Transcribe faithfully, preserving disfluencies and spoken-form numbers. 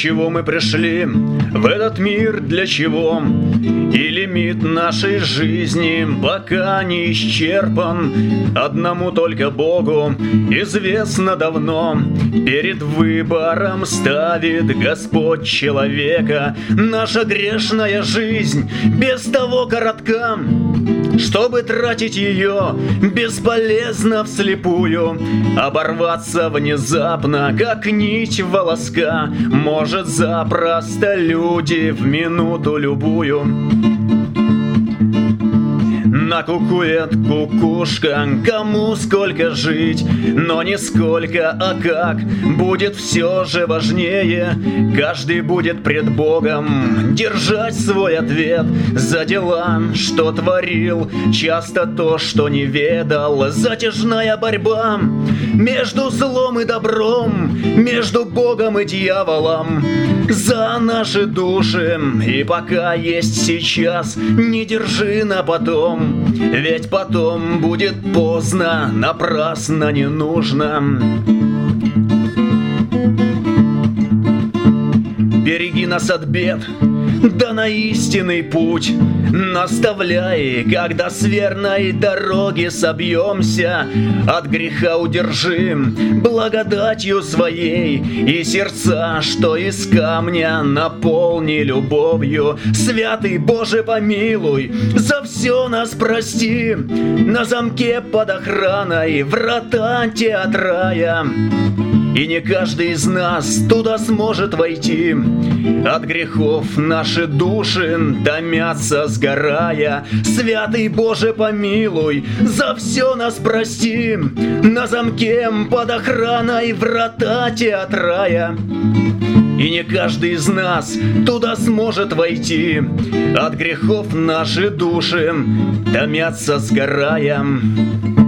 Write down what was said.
чего мы пришли в этот мир, для чего? И лимит нашей жизни пока не исчерпан. Одному только Богу известно давно. Перед выбором ставит Господь человека. Наша грешная жизнь без того коротка, чтобы тратить ее бесполезно вслепую. Оборваться внезапно, как нить волоска, может запросто люди в минуту любую. Накукует кукушка, кому сколько жить, но не сколько, а как, будет все же важнее. Каждый будет пред Богом держать свой ответ за дела, что творил, часто то, что не ведал. Затяжная борьба между злом и добром, между Богом и дьяволом за наши души. И пока есть сейчас, не держи на потом, ведь потом будет поздно, напрасно не нужно. Береги нас от бед, да на истинный путь наставляй, когда с верной дороги собьемся. От греха удержи благодатью своей, и сердца, что из камня, наполни любовью. Святый Боже, помилуй, за все нас прости. На замке под охраной врата те от рая, и не каждый из нас туда сможет войти. От грехов наши души томятся, сгорая. Святый Боже, помилуй, за все нас прости. На замке под охраной врата те от рая, и не каждый из нас туда сможет войти. От грехов наши души томятся, сгорая.